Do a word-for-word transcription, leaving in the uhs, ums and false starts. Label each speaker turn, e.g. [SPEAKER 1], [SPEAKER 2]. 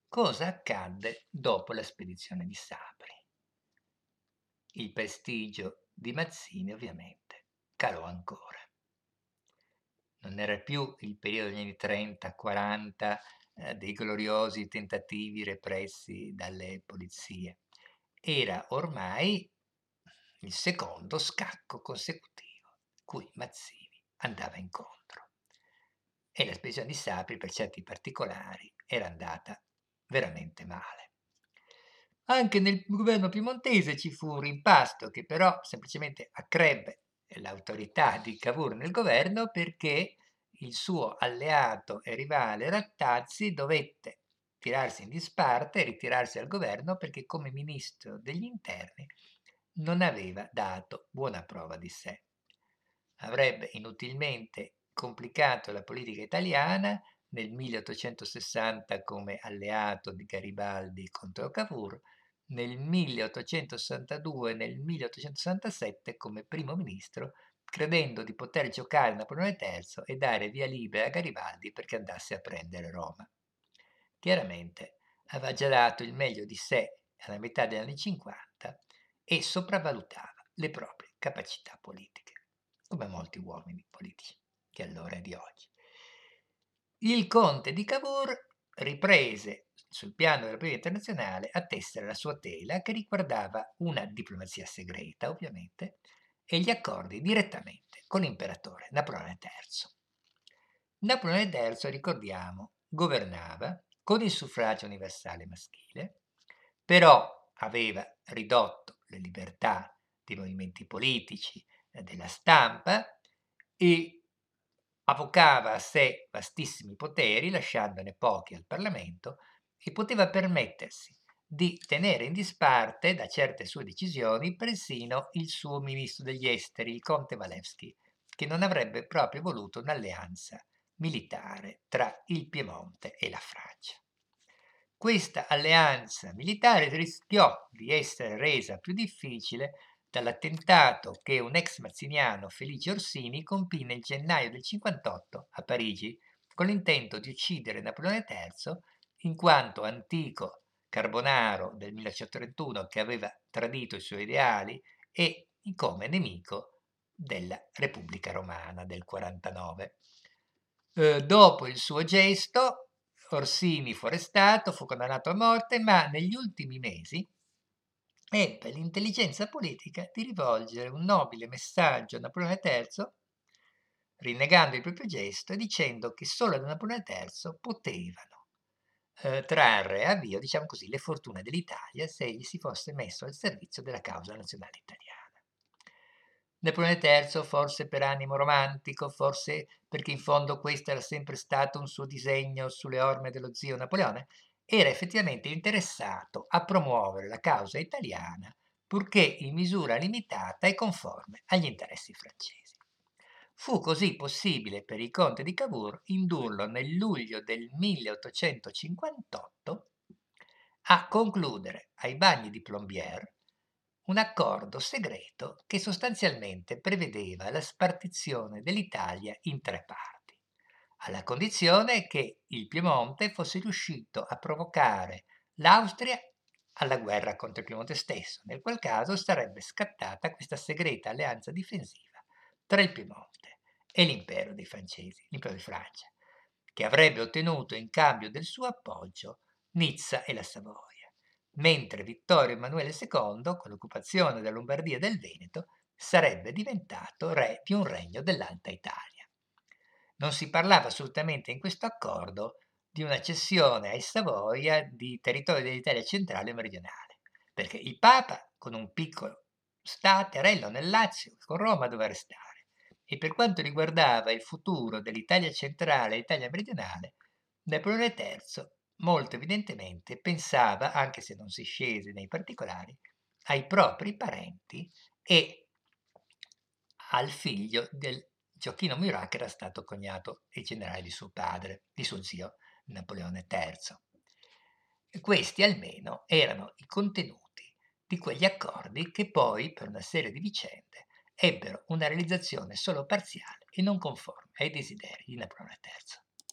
[SPEAKER 1] Cosa accadde dopo la spedizione di Sapri? Il prestigio di Mazzini ovviamente calò ancora. Non era più il periodo degli anni trenta quaranta, eh, dei gloriosi tentativi repressi dalle polizie. Era ormai il secondo scacco consecutivo cui Mazzini andava incontro. E la spedizione di Sapri, per certi particolari, era andata veramente male. Anche nel governo piemontese ci fu un rimpasto che però semplicemente accrebbe l'autorità di Cavour nel governo, perché il suo alleato e rivale Rattazzi dovette tirarsi in disparte e ritirarsi dal governo perché come ministro degli interni non aveva dato buona prova di sé. Avrebbe inutilmente complicato la politica italiana nel milleottocentosessanta come alleato di Garibaldi contro Cavour, nel milleottocentosessantadue e nel milleottocentosessantasette come primo ministro, credendo di poter giocare Napoleone terzo e dare via libera a Garibaldi perché andasse a prendere Roma. Chiaramente aveva già dato il meglio di sé alla metà degli anni cinquanta e sopravvalutava le proprie capacità politiche, come molti uomini politici che allora e di oggi. Il conte di Cavour riprese sul piano della politica internazionale a tessere la sua tela, che riguardava una diplomazia segreta, ovviamente, e gli accordi direttamente con l'imperatore Napoleone terzo. Napoleone terzo, ricordiamo, governava con il suffragio universale maschile, però aveva ridotto le libertà dei movimenti politici, eh, della stampa, e avvocava a sé vastissimi poteri, lasciandone pochi al Parlamento, e poteva permettersi di tenere in disparte da certe sue decisioni persino il suo ministro degli esteri, il conte Walewski, che non avrebbe proprio voluto un'alleanza militare tra il Piemonte e la Francia. Questa alleanza militare rischiò di essere resa più difficile dall'attentato che un ex mazziniano, Felice Orsini, compì nel gennaio del cinquantotto a Parigi con l'intento di uccidere Napoleone terzo in quanto antico carbonaro del milleottocentotrentuno che aveva tradito i suoi ideali e come nemico della Repubblica Romana del quarantanove. Eh, dopo il suo gesto, Orsini fu arrestato, fu condannato a morte, ma negli ultimi mesi ebbe l'intelligenza politica di rivolgere un nobile messaggio a Napoleone terzo, rinnegando il proprio gesto e dicendo che solo da Napoleone terzo potevano eh, trarre a avvio, diciamo così, le fortune dell'Italia se egli si fosse messo al servizio della causa nazionale italiana. Napoleone terzo, forse per animo romantico, forse perché in fondo questo era sempre stato un suo disegno sulle orme dello zio Napoleone, era effettivamente interessato a promuovere la causa italiana, purché in misura limitata e conforme agli interessi francesi. Fu così possibile per il conte di Cavour indurlo nel luglio del milleottocentocinquantotto a concludere ai bagni di Plombières un accordo segreto che sostanzialmente prevedeva la spartizione dell'Italia in tre parti, alla condizione che il Piemonte fosse riuscito a provocare l'Austria alla guerra contro il Piemonte stesso, nel qual caso sarebbe scattata questa segreta alleanza difensiva tra il Piemonte e l'impero dei francesi, l'impero di Francia, che avrebbe ottenuto in cambio del suo appoggio Nizza e la Savoia, mentre Vittorio Emanuele secondo, con l'occupazione della Lombardia e del Veneto, sarebbe diventato re di un regno dell'Alta Italia. Non si parlava assolutamente in questo accordo di una cessione ai Savoia di territorio dell'Italia centrale e meridionale, perché il Papa, con un piccolo staterello nel Lazio, con Roma doveva restare. E per quanto riguardava il futuro dell'Italia centrale e l'Italia meridionale, Napoleone terzo molto evidentemente pensava, anche se non si scese nei particolari, ai propri parenti e al figlio del Gioacchino Murat, che era stato cognato e generale di suo padre, di suo zio Napoleone terzo. E questi almeno erano i contenuti di quegli accordi che poi, per una serie di vicende, ebbero una realizzazione solo parziale e non conforme ai desideri di Napoleone terzo.